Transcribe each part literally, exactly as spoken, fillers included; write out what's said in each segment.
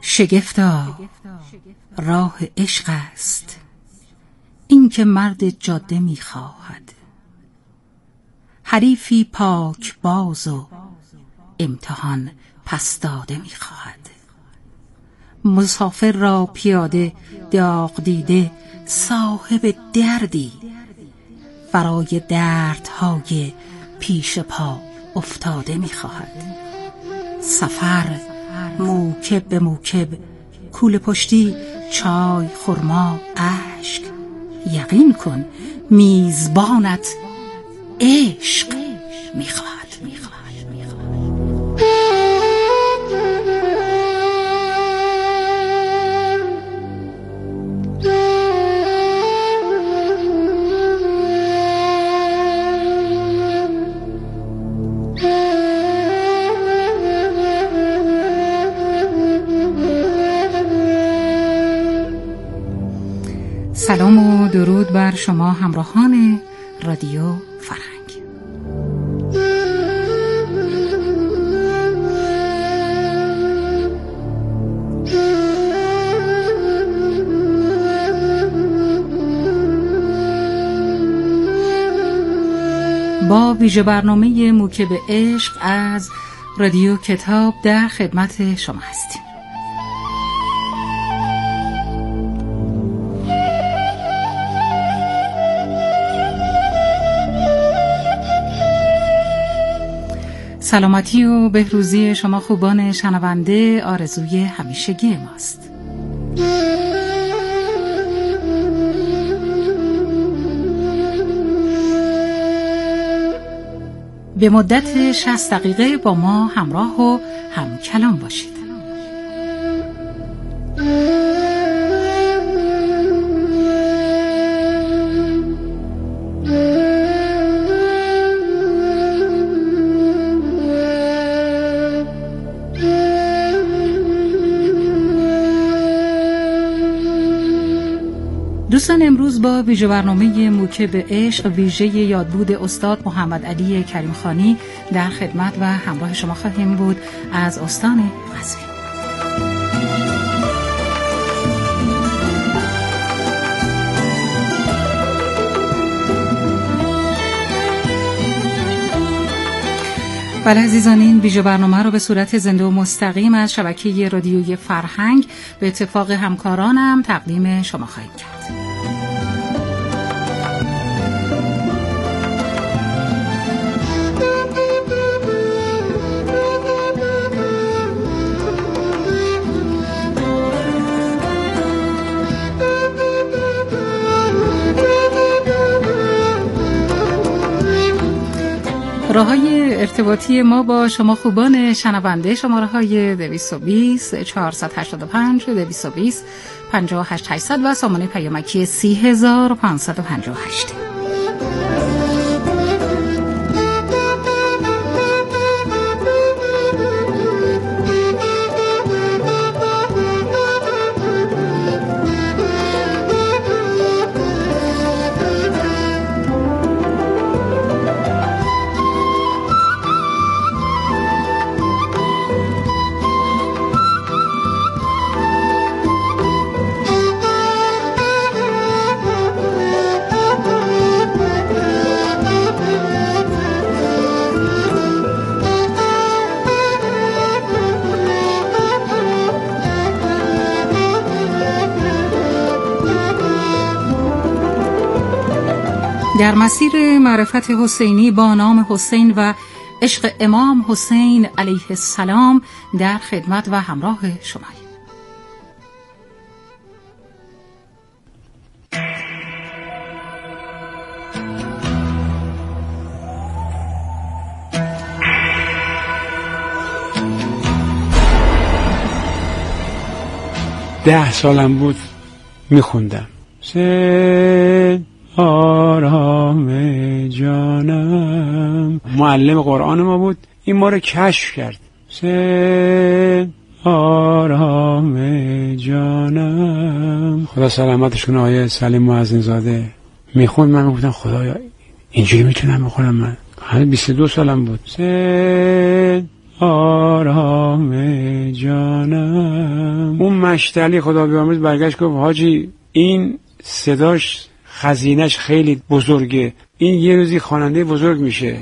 شگفتا راه عشق است این که مرد جاده می‌خواهد، حریفی پاک باز و امتحان پس داده می‌خواهد. مسافر را پیاده داغ دیده صاحب دردی، برای دردهای پیش پا افتاده می‌خواهد. سفر موکب به موکب، کوله پشتی، چای، خرما، اشک، یقین کن میزبانت عشق میخواهد. سلام و درود بر شما همراهان رادیو فرهنگ. با ویژه برنامه موکب عشق از رادیو کتاب در خدمت شما هستیم. سلامتی و بهروزی شما خوبان شنونده آرزوی همیشگی ماست. به مدت شصت دقیقه با ما همراه و هم کلام باشید. دوستان، امروز با ویژه برنامه موکب عشق ویژه یادبود استاد محمد علی کریم خانی در خدمت و همراه شما خواهیم بود از استان قزوین. بله عزیزان، این ویژه برنامه رو به صورت زنده و مستقیم از شبکه رادیوی فرهنگ به اتفاق همکارانم تقدیم شما خواهیم کرد. راه‌های ارتباطی ما با شما خوبان شنونده شماره های دویست و بیست چهارصد و هشتاد و پنج دویست و بیست پنجاه و هشت هشتصد و سامانه پیامکی سی هزار و پانصد و پنجاه و هشت. در مسیر معرفت حسینی با نام حسین و عشق امام حسین علیه السلام در خدمت و همراه شما. ده سالم بود میخوندم سه آرام جانم. معلم قرآن ما بود، این ما رو کشف کرد. سه آرام جانم، خدا سلامتش کنه، آیه سلیم معزین زاده میخوند. من میگفتم خدایا اینجوری میتونم بخونم. من همه بیست و دو سالم بود. سه آرام جانم. اون مشتلی خدا بیامرز برگشت گفت حاجی این صداش خزینش خیلی بزرگه، این یه روزی خواننده بزرگ میشه.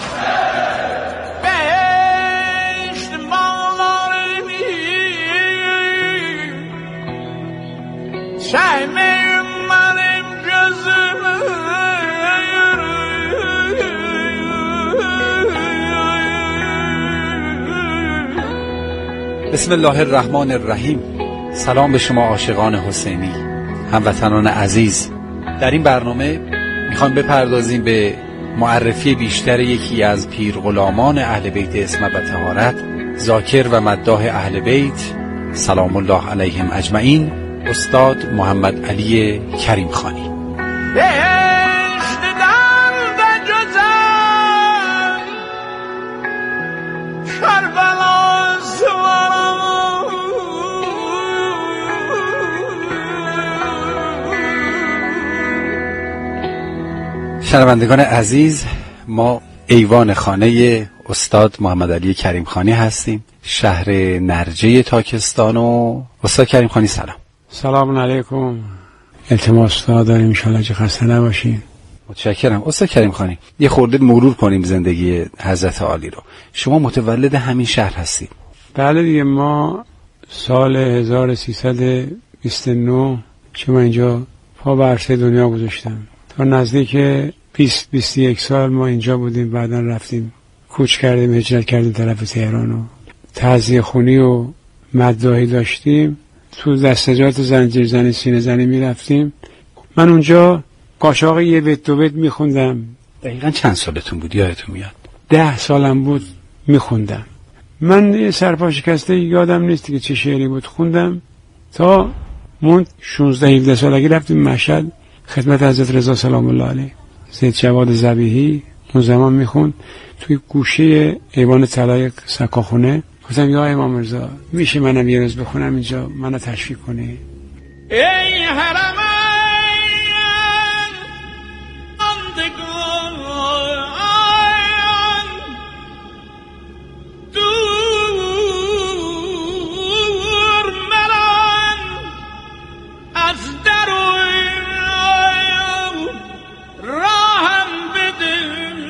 بسم الله الرحمن الرحیم. سلام به شما عاشقان حسینی، هموطنان عزیز. در این برنامه میخوام بپردازیم به معرفی بیشتر یکی از پیرغلامان اهل بیت عصمت و طهارت، ذاکر و مداح اهل بیت سلام الله علیهم اجمعین، استاد محمد علی کریم خانی. شنوندگان عزیز، ما ایوان خانه استاد محمد علی کریم خانی هستیم، شهر نرجه تاکستان. و استاد کریم خانی سلام. سلام علیکم. التماس داریم ان شاء الله که خسته نباشین. متشکرم. استاد کریم خانی، یه خورده مرور کنیم زندگی حضرت عالی رو. شما متولد همین شهر هستید؟ بله دیگه، ما سال هزار و سیصد و بیست و نه که من اینجا پا به عرصه دنیا گذاشتم، تا نزدیک بیست بیست و یک سال ما اینجا بودیم. بعدا رفتیم کوچ کردیم، هجرت کردیم طرف تهران و تعزیه خونی و مداحی داشتیم. تو دستجات زنجیر زنی سینه زنی می رفتیم. من اونجا قاشاق یه بیت دو بیت می خوندم. دقیقا چند سالتون بود یادتون میاد؟ ده سالم بود می خوندم. من یه سرپا شکسته یادم نیست که چه شعری بود خوندم، تا موند شانزده هفده سالگی رفتیم مشهد خدمت حضرت رضا سلام الله علیه. سید جواد ذبیحی اون زمان میخوند توی گوشه ایوان طلایق سکاخونه. گفتم یا امام رضا میشه منم یه روز بخونم اینجا، منو تشویق کنی؟ ای حرمین ماندگان دور مران از در راهم بده.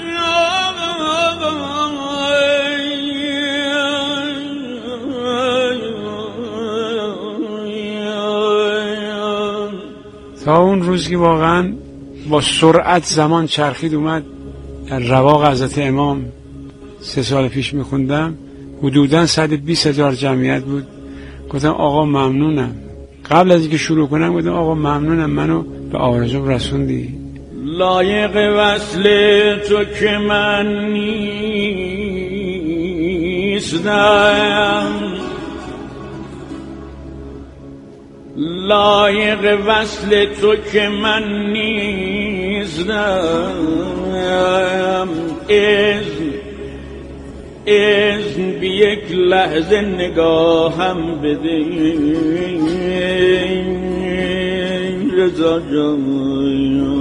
تا اون روز که واقعا با سرعت زمان چرخید اومد رواق حضرت امام سه سال پیش میخوندم، حدوداً صد و بیست هزار جمعیت بود. گفتم آقا ممنونم. قبل از اینکه شروع کنم گفتم آقا ممنونم، منو به آرزوم رسوندی. لایق وصل تو که من نیستم، لایق وصل تو که من نیستم. اذن اذن بی یک لحظه نگاهم بده رضا جان.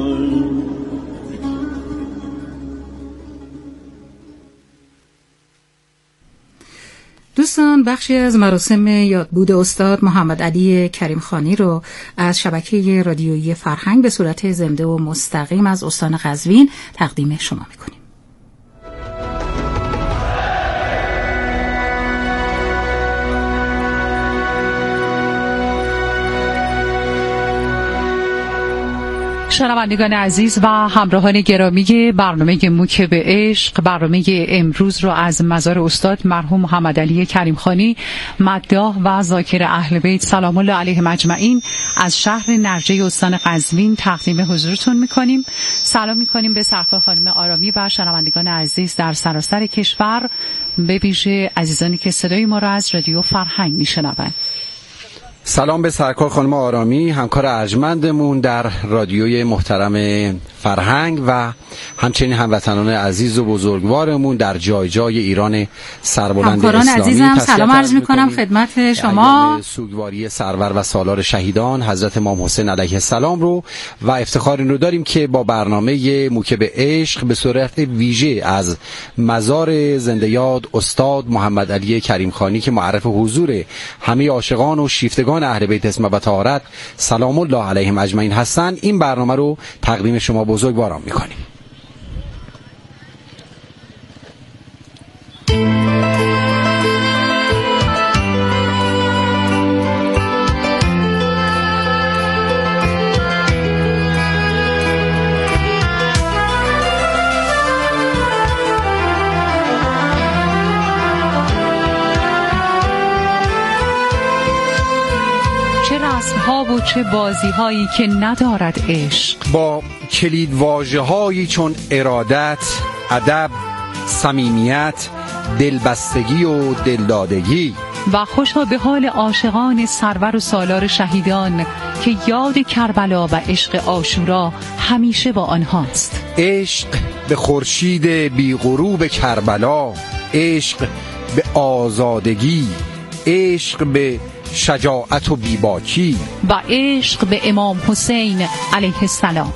دوستان، بخشی از مراسم یادبود استاد محمد علی کریم خانی رو از شبکه رادیویی فرهنگ به صورت زنده و مستقیم از استان قزوین تقدیم شما میکنیم. شنوندگان عزیز و همراهان گرامی برنامه موکب عشق، برنامه امروز رو از مزار استاد مرحوم محمد علی کریم خانی مداح و ذاکر اهل بیت سلام الله علیهم اجمعین از شهر نرجه استان قزوین تقدیم حضورتون میکنیم. سلام میکنیم به سرکار خانم آرامی و شنوندگان عزیز در سراسر کشور، به ویژه عزیزانی که صدای ما را از رادیو فرهنگ میشنوند. سلام به سرکار خانم آرامی، همکار ارجمندمون در رادیوی محترم فرهنگ و همچنین هموطنان عزیز و بزرگوارمون در جای جای ایران سربلند اسلامی. عزیزم سلام عرض می‌کنم خدمت شما. سوگواری سرور و سالار شهیدان حضرت امام حسین علیه السلام رو و افتخار این رو داریم که با برنامه موکب عشق به صورت ویژه از مزار زنده یاد استاد محمد علی کریمخانی که معرف حضور همه عاشقان و شیفتگان اهل بیت اسم و طهارت سلام الله علیهم اجمعین هستند، این برنامه رو تقدیم شما بزرگواران می‌کنیم. و چه بازی هایی که ندارد عشق، با کلید واژه هایی چون ارادت، ادب، صمیمیت، دلبستگی و دلدادگی و خوشا به حال عاشقان سرور و سالار شهیدان که یاد کربلا و عشق عاشورا همیشه با آنهاست. عشق به خورشید بی غروب کربلا، عشق به آزادگی، عشق به شجاعت و بیباکی و عشق به امام حسین علیه السلام.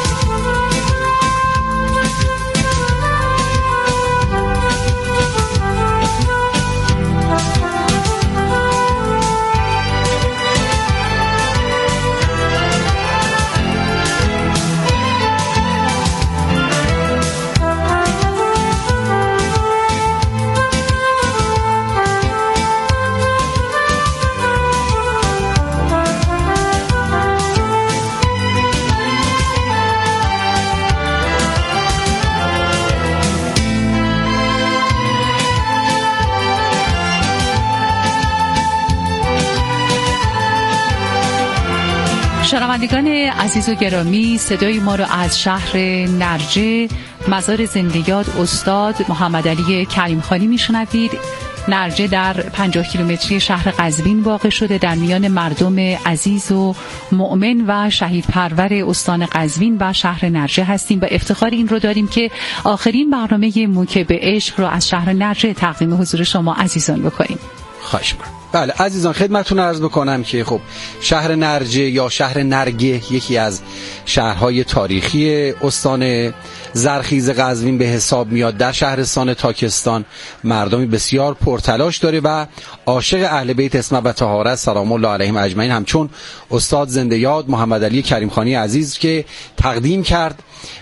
شنوندگان عزیز و گرامی، صدای ما را از شهر نرجه مزار زنده یاد استاد محمد علی کریمخانی میشنوید. نرجه در پنجاه کیلومتری شهر قزوین واقع شده، در میان مردم عزیز و مؤمن و شهید پرور استان قزوین و شهر نرجه هستیم و افتخار این رو داریم که آخرین برنامه موکب عشق رو از شهر نرجه تقدیم حضور شما عزیزان بکنیم. خواهش می‌کنم. بله عزیزان خدمتتون عرض بکنم که خب شهر نرجه یا شهر نرگه یکی از شهرهای تاریخی استان زرخیز قزوین به حساب میاد. در شهرستان تاکستان مردمی بسیار پرتلاش داره و عاشق اهل بیت اسم و طهارت سلام الله علیهم اجمعین همچون استاد زنده یاد محمد علی کریمخانی عزیز که تقدیم کرد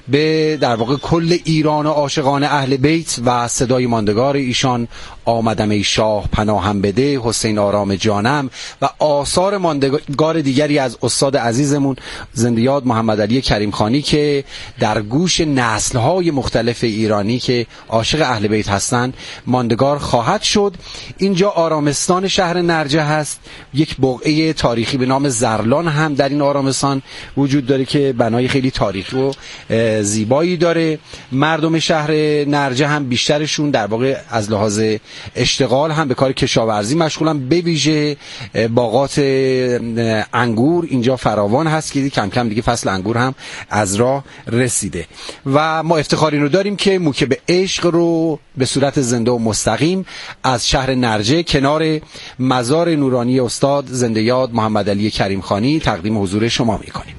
به در واقع کل ایران و عاشقان اهل بیت و صدای ماندگار ایشان آمدم ای شاه پناهم بده، حسین آرام جانم و آثار ماندگار دیگری از استاد عزیزمون زنده یاد محمد علی کریمخانی که در گوش نسل‌های مختلف ایرانی که عاشق اهل بیت هستند ماندگار خواهد شد. اینجا آرامستان شهر نرجه هست، یک بقعه تاریخی به نام زرلان هم در این آرامستان وجود داره که بنای خیلی تاریخی و زیبایی داره. مردم شهر نرجه هم بیشترشون در واقع از لحاظ اشتغال هم به کار کشاورزی مشغولن، به ویژه باغات انگور اینجا فراوان هست که کم کم دیگه فصل انگور هم از راه رسیده و ما افتخاری رو داریم که موکب عشق رو به صورت زنده و مستقیم از شهر نرجه کنار مزار نورانی استاد زنده یاد محمد علی کریمخانی تقدیم حضور شما میکنیم.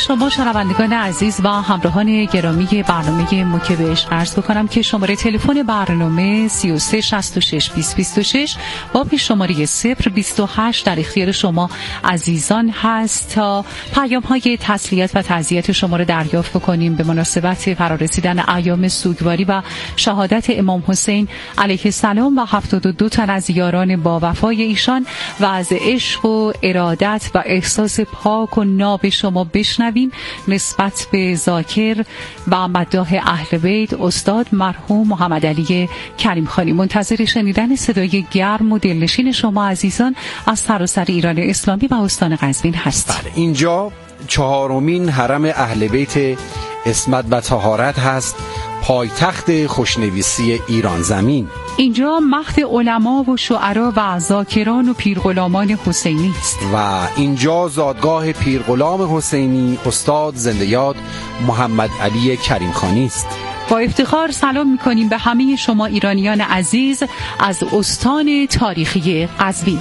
شما شنوندگان عزیز و همراهان گرامی برنامه موکب عشق عرض بکنم که شماره تلفن برنامه سه سه شصت و شش بیست بیست و شش با پیش شماره صفر بیست و هشت در اختیار شما عزیزان هست تا پیام های تسلیت و تعزیت شما رو دریافت بکنیم به مناسبت فرارسیدن ایام سوگواری و شهادت امام حسین علیه السلام و هفتاد و دو تن از یاران با وفای ایشان و از عشق و ارادت و احساس پاک و ناب شما بشنویم نسبت به ذاکر و مداح اهل بیت استاد مرحوم محمد علی کریم خانی. منتظر شنیدن صدای گرم و دلنشین شما عزیزان از سراسر ایران اسلامی و استان قزوین هست. بله، اینجا چهارمین حرم اهل بیت عصمت و طهارت هست، پایتخت خوشنویسی ایران زمین. اینجا مهد علما و شعرا و ذاکران و پیرغلامان حسینی است و اینجا زادگاه پیرغلام حسینی استاد زنده یاد محمد علی کریم خانی است. با افتخار سلام می‌کنیم به همه شما ایرانیان عزیز از استان تاریخی قزوین.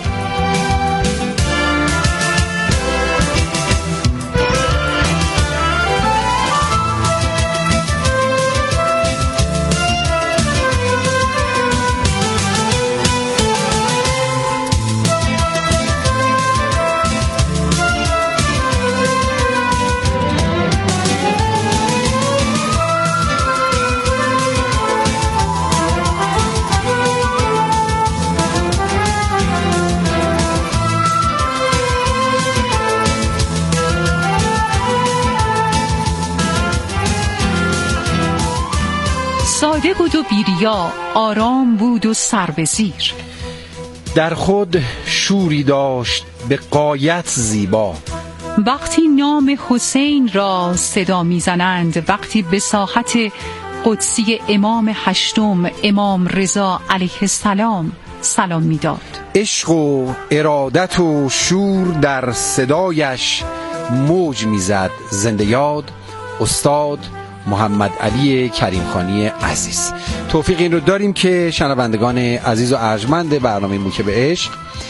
ساده بود و بیریا، آرام بود و سر به زیر، در خود شوری داشت به غایت زیبا. وقتی نام حسین را صدا میزنند، وقتی به ساحت قدسی امام هشتم امام رضا علیه السلام سلام میداد. عشق و ارادت و شور در صدایش موج میزد. زنده یاد استاد محمد علی کریم خانی عزیز. توفیق این رو داریم که شنوندگان عزیز و ارجمند برنامه موکب عشق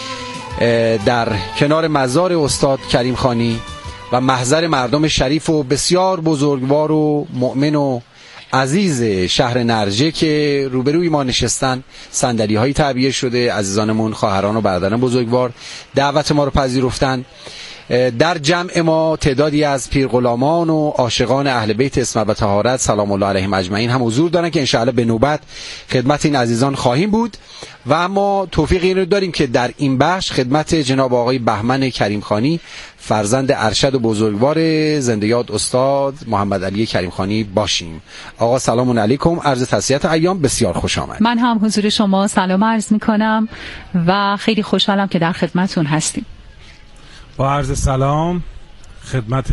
در کنار مزار استاد کریم خانی و محضر مردم شریف و بسیار بزرگوار و مؤمن و عزیز شهر نرجه که روبروی ما نشستن، صندلی هایی تعبیه شده، عزیزانمون خواهران و برادران بزرگوار دعوت ما رو پذیرفتن. در جمع ما تعدادی از پیرغلامان و عاشقان اهل بیت عصمت و طهارت سلام الله علیهم اجمعین هم حضور دارن که انشاءالله به نوبت خدمت این عزیزان خواهیم بود و اما توفیق این رو داریم که در این بخش خدمت جناب آقای بهمن کریم خانی فرزند ارشد و بزرگوار زنده یاد استاد محمد علی کریم خانی باشیم. آقا سلام علیکم، عرض تسلیت ایام، بسیار خوش آمد. من هم حضور شما سلام عرض می کنم و خیلی خوشحالم که در خدمتون هستیم. با عرض سلام خدمت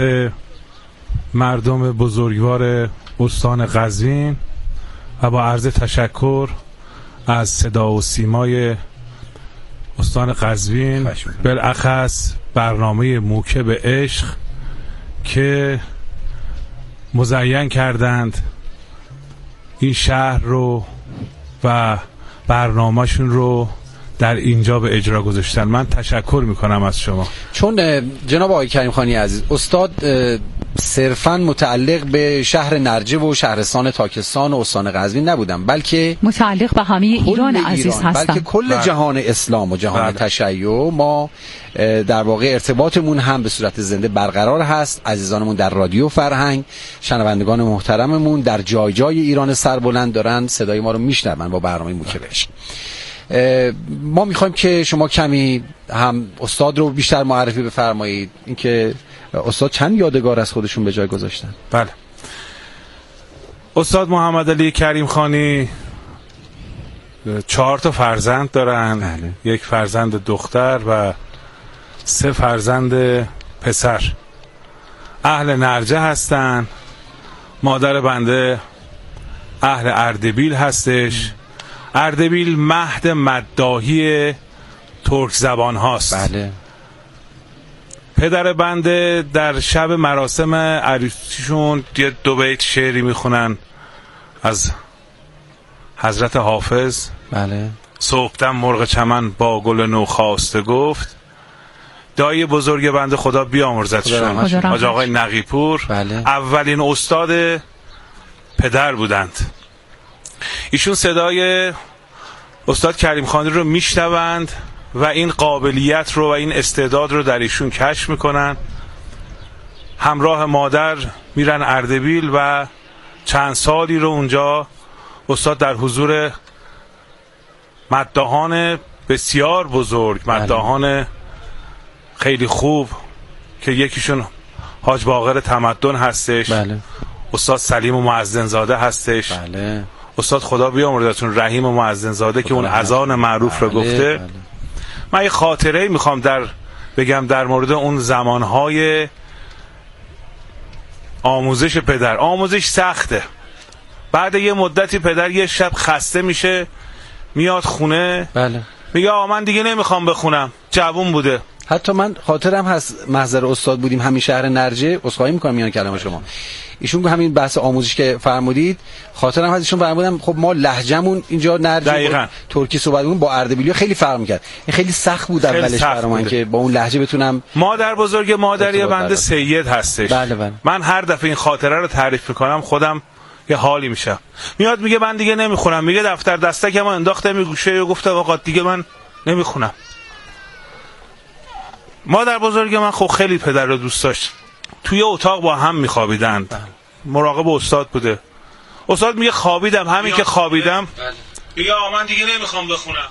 مردم بزرگوار استان قزوین و با عرض تشکر از صدا و سیمای استان قزوین، بالاخص برنامه موکب عشق که مزین کردند این شهر رو و برنامه‌شون رو در اینجا به اجرا گذاشتن. من تشکر میکنم از شما. چون جناب آقای کریم خانی عزیز استاد صرفاً متعلق به شهر نرجه و شهرستان تاکستان و استان قزوین نبودن، بلکه متعلق به همه ایران عزیز هستن، بلکه کل بله. جهان اسلام و جهان بله. تشیع. ما در واقع ارتباطمون هم به صورت زنده برقرار هست. عزیزانمون در رادیو فرهنگ، شنوندگان محترممون در جای جای ایران سربلند دارن صدای ما رو میشنون با برنامه موکب عشق. ما میخوایم که شما کمی هم استاد رو بیشتر معرفی بفرمایید، اینکه استاد چند یادگار از خودشون به جای گذاشتن. بله، استاد محمد علی کریم خانی چهار تا فرزند دارن. بله. یک فرزند دختر و سه فرزند پسر. اهل نرجه هستن. مادر بنده اهل اردبیل هستش. اردبیل مهد مداحی ترک زبان هاست. بله. پدر بنده در شب مراسم عروسیشون یه دو بیت شعری میخونن از حضرت حافظ. بله. صبحدم مرغ چمن با گل نو خواسته گفت، دایی بزرگ بنده خدا بیامرزتشون، حاج آقای نقیپور، بله. اولین استاد پدر بودند. ایشون صدای استاد کریم خانی رو میشنوند و این قابلیت رو و این استعداد رو در ایشون کشف میکنن. همراه مادر میرن اردبیل و چند سالی رو اونجا استاد در حضور مداحان بسیار بزرگ، مداحان خیلی خوب که یکیشون حاج باقر تمدن هستش، بله. استاد سلیم معزن زاده هستش، بله. استاد خدا بیامرزتون رحیم معزن زاده که اون اذان معروف رو گفته. بله. من یه خاطره میخوام در بگم در مورد اون زمانهای آموزش پدر. آموزش سخته. بعد یه مدتی پدر یه شب خسته میشه، میاد خونه، بله. میگه آقا من دیگه نمیخوام بخونم، جوون بوده. حتی من خاطرم هست محضر استاد بودیم همین شهر نرجه، عذرخواهی میکنم میان کلام شما، ایشون همین بحث آموزش که فرمودید خاطرم هست ایشون فرمودن خب ما لهجمون اینجا نرجه ترکی صحبتمون با اردبیلی خیلی فرق میکرد. این خیلی سخت بود اولش برای من که با اون لهجه بتونم. مادر بزرگ مادری بنده سید هستش. بله بله. من هر دفعه این خاطره رو تعریف میکنم خودم یه حالی میشم. میاد میگه من دیگه نمیخونم، میگه دفتر دستکم انداختم می گوشه و گفتم آقا دیگه من نمیخونم. مادر بزرگ من خب خیلی پدر رو دوست داشت. توی اتاق با هم میخوابیدند. مراقب استاد بوده. استاد میگه خوابیدم، همین که خوابیدم میگه آقا من دیگه نمیخوام بخونم.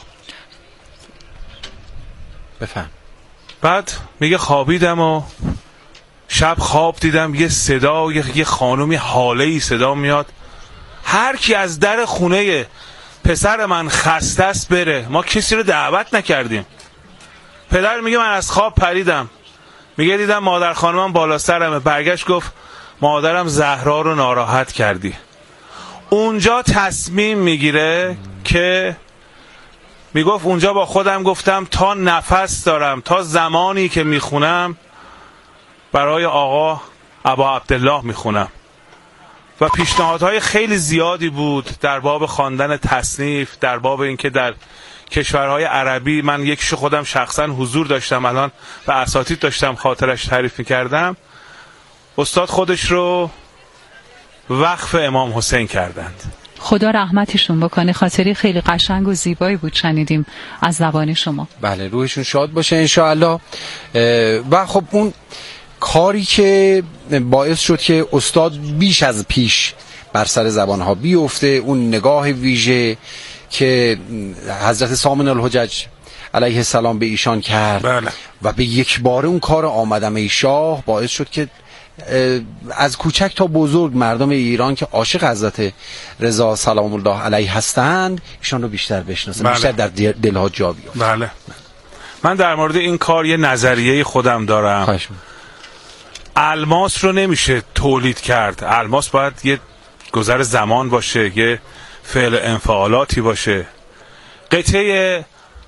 بفهم. بعد میگه خوابیدم و شب خواب دیدم یه صدا، یه خانومی حاله‌ای صدا میاد، هر کی از در خونه پسر من خسته است بره، ما کسی رو دعوت نکردیم. پدر میگه من از خواب پریدم، میگه دیدم مادر خانمم بالا سرمه، برگشت گفت مادرم زهرا رو ناراحت کردی. اونجا تصمیم میگیره که میگفت اونجا با خودم گفتم تا نفس دارم، تا زمانی که میخونم برای آقا ابا عبدالله میخونم. و پیشنهادهای خیلی زیادی بود در باب خواندن تصنیف، در باب اینکه در کشورهای عربی، من یکیشو خودم شخصا حضور داشتم، الان و اساتید داشتم خاطرش تعریف میکردم، استاد خودش رو وقف امام حسین کردند. خدا رحمتشون بکنه. خاطری خیلی قشنگ و زیبایی بود شنیدیم از زبان شما. بله روحشون شاد باشه انشاءالله. و خب اون کاری که باعث شد که استاد بیش از پیش بر سر زبانها بیفته، اون نگاه ویژه که حضرت سامن الحجج علیه السلام به ایشان کرد، بله. و به یک باره اون کار آمدمه شاه باعث شد که از کوچک تا بزرگ مردم ایران که عاشق حضرت رضا سلام الله علیه هستند ایشان رو بیشتر بشناسن، بله. بیشتر در دلها جا بیافته. بله. من در مورد این کار یه نظریه خودم دارم. خواهش. الماس رو نمیشه تولید کرد. الماس باید یه گذر زمان باشه، یه فعل انفعالاتی باشه. قطعه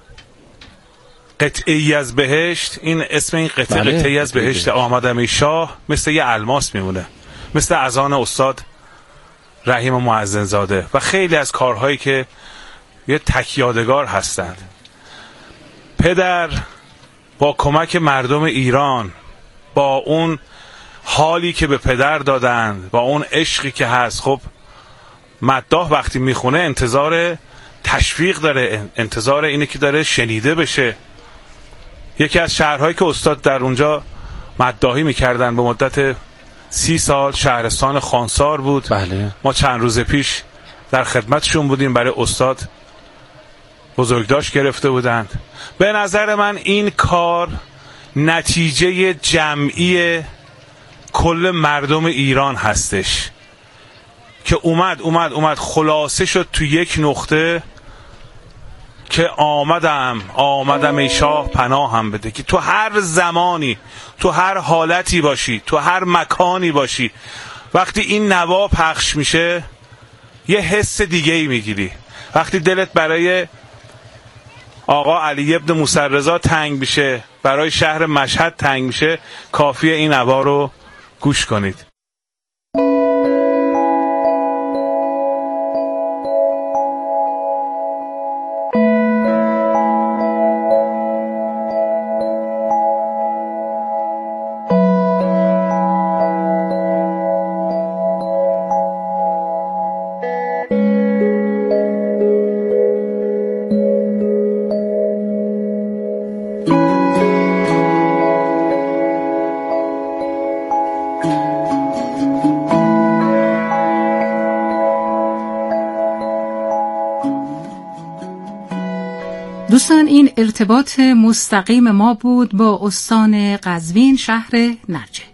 قطعی از بهشت، این اسم این قطعه بله. قطعی از بهشت آمدم شاه مثل یه الماس میمونه، مثل اذان استاد رحیم معزن زاده و خیلی از کارهایی که یه تکیادگار هستند. پدر با کمک مردم ایران، با اون حالی که به پدر دادند، با اون عشقی که هست، خب مداح وقتی میخونه انتظار تشویق داره، انتظار اینه که داره شنیده بشه. یکی از شهرهایی که استاد در اونجا مداحی میکردن به مدت سی سال شهرستان خانسار بود. بله. ما چند روز پیش در خدمتشون بودیم، برای استاد بزرگداشت گرفته بودند. به نظر من این کار نتیجه جمعی کل مردم ایران هستش که اومد اومد اومد خلاصه شد تو یک نقطه که آمدم آمدم ای شاه پناهم بده. که تو هر زمانی، تو هر حالتی باشی، تو هر مکانی باشی، وقتی این نوا پخش میشه یه حس دیگه ای میگیری. وقتی دلت برای آقا علی ابن موسی رضا تنگ میشه، برای شهر مشهد تنگ میشه، کافیه این نوا رو گوش کنید. دوستان این ارتباط مستقیم ما بود با استان قزوین شهر نرجه.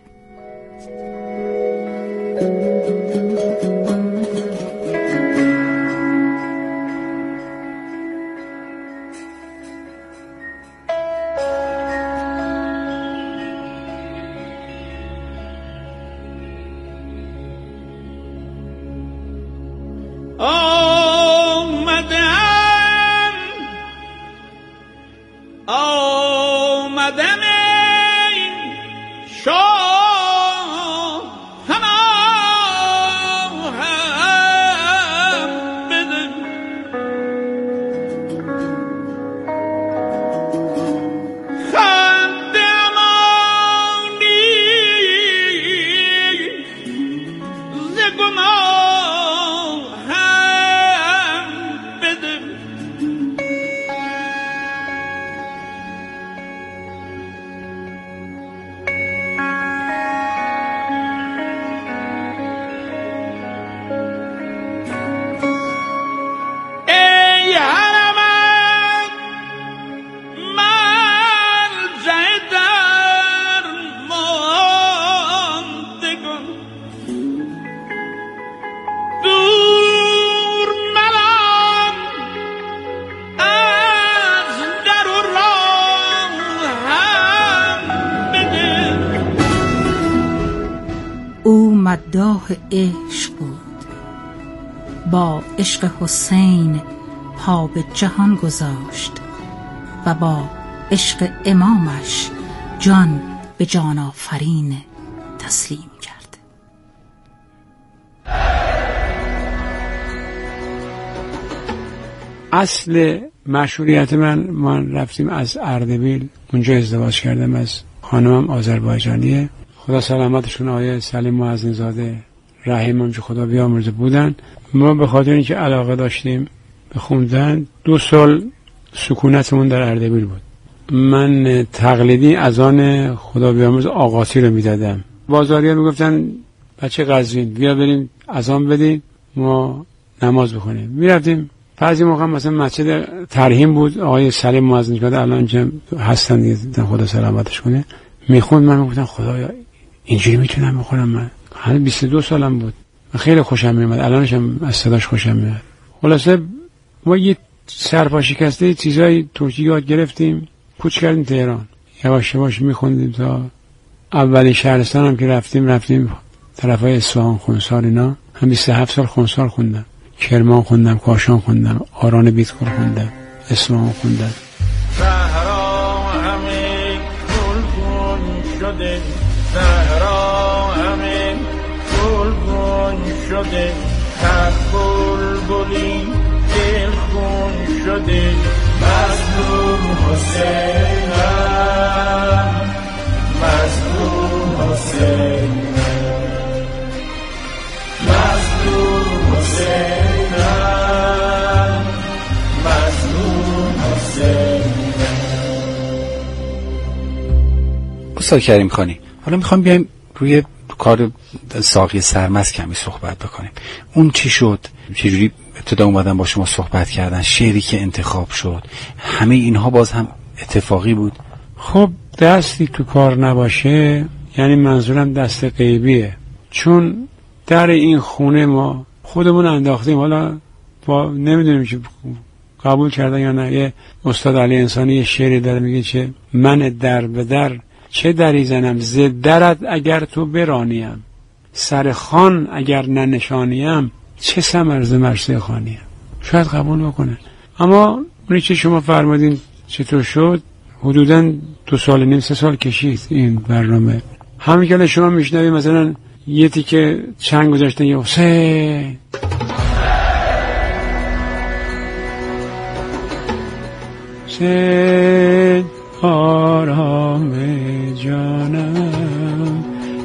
مداح عشق بود، با عشق حسین پا به جهان گذاشت و با عشق امامش جان به جان آفرین تسلیم کرد. اصل مشهوریت من، من رفتیم از اردبیل، اونجا ازدواج کردم از خانمم آذربایجانیه، خدا سلامتشون، آیه سلیم معزین زاده رحیمم که خدا بیامرزه بودن. ما به خاطر اینکه علاقه داشتیم به خوندن دو سال سکونتمون در اردبیل بود. من تقلیدی اذان خدا بیامرزه آقاسی رو میدادم. بازاری‌ها میگفتن بچه قزوین بیا بریم اذان بدیم ما نماز بخونیم. میرفتیم. بعضی موقع مثلا مسجد ترحیم بود، آقای سلیم معزین زاده الان که هستن دیگه خدا سلامتش کنه، میخوند. من میگفتم خدایا اینجوری میتونم بخونم. من حالا بیست و دو سالم بود، من خیلی خوشم میومد، الانش هم از صداش خوشم میاد. خلاصه ما یه سرپا شکسته چیزای ترکی یاد گرفتیم، کوچ کردیم تهران، یواش یواش میخوندیم تا اولین شهرستان هم که رفتیم رفتیم طرفای اصفهان، خونسار، اینا هم بیست و هفت سال خونسار خوندم، کرمان خوندم، کاشان خوندم، آران بیتکور خوندم، اصفهان خوندم. صحرا همه گلگون شده، صحرا همه گلگون شده، هر بلبلی دلخون شده، مظلوم حسینم، مظلوم حسینم، مظلوم حسینم، مظلوم حسینم. استاد کریم خانی، حالا میخوام بیایم روی کار ساقی سرمست کمی صحبت بکنیم. اون چی شد؟ چجوری ابتدا اومدن با شما صحبت کردن؟ شعری که انتخاب شد، همه اینها باز هم اتفاقی بود؟ خب دستی تو کار نباشه، یعنی منظورم دست غیبیه، چون در این خونه ما خودمون انداختیم، حالا با نمیدونیم که قبول کردن یا نه. یه استاد علی انسانی یه شعری داره میگه چه من در به در چه دری زنم، ز درت اگر تو برانیم، سر خان اگر ننشانیم، چه ثمر ز مرثیه خوانیم. شاید قبول بکنه، اما اونی که شما فرمودین چطور شد، حدوداً دو سال نیم سه سال کشید این برنامه. همین که شما میشنوید مثلا یه تیکه چنگ گذاشتن یا حسین، حسین آرام جانم،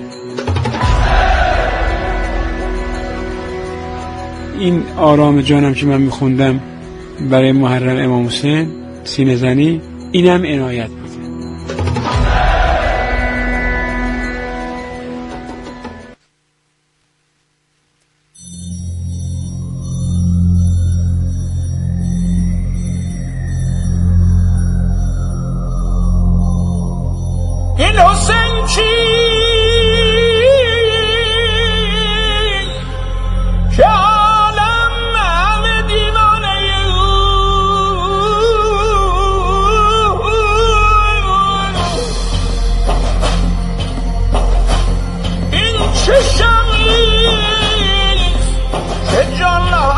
این آرام جانم که من میخوندم برای محرم امام حسین سینه زنی، اینم عنایت بود.